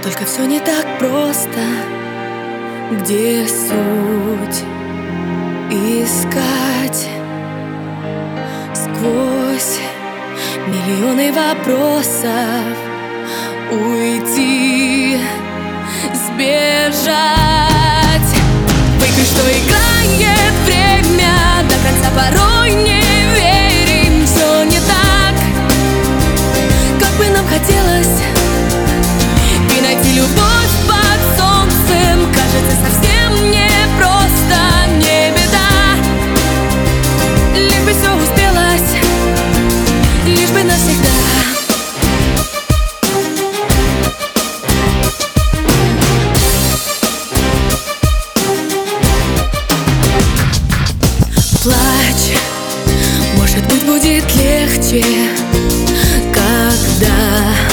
Только все не так просто. Где суть искать сквозь миллионы вопросов? Уйти, сбежать. Выигрыш, что играет время до конца, порой не верим. Все не так, как бы нам хотелось. И найти любовь под солнцем кажется совсем непросто. Не беда, лишь бы все успелось, лишь бы навсегда. Плачь, может быть, будет легче, когда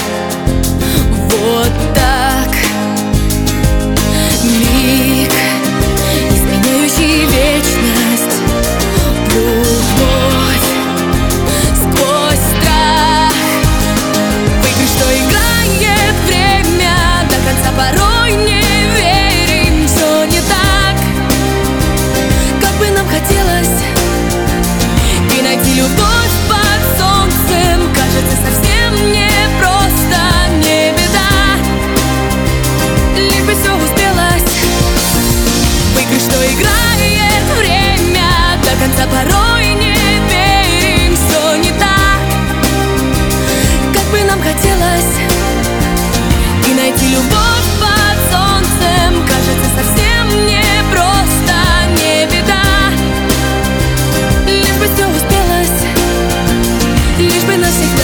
вот так миг, изменяющий вечность, любовь сквозь страх. Выигрыш, что играет время до конца, порой не верим. Все не так, как бы нам хотелось. И найти любовь под солнцем кажется совсем непросто. Не беда, лишь бы все успелось. Выигрыш, что играет время до конца, порой не верим. Все не так, как бы нам хотелось. И найти любовь под солнцем кажется совсем непросто. Не беда, лишь бы все успелось, лишь бы навсегда.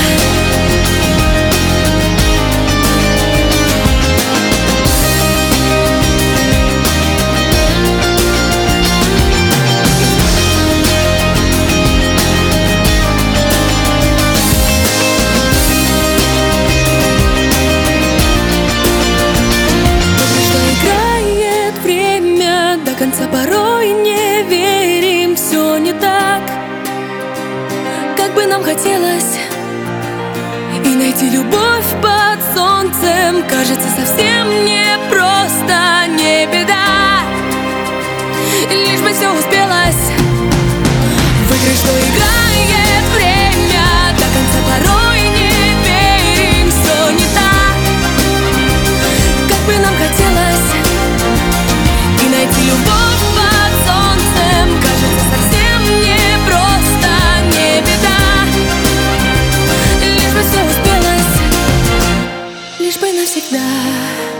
До конца порой не верим. Все не так, как бы нам хотелось. И найти любовь под солнцем кажется совсем непросто. Не беда, лишь бы все успелось. Выигрыш, что играет время до конца, порой не верим. Все не так, как бы нам хотелось. И найти любовь под солнцем кажется совсем непросто. Не беда, лишь бы все успелось, лишь бы навсегда.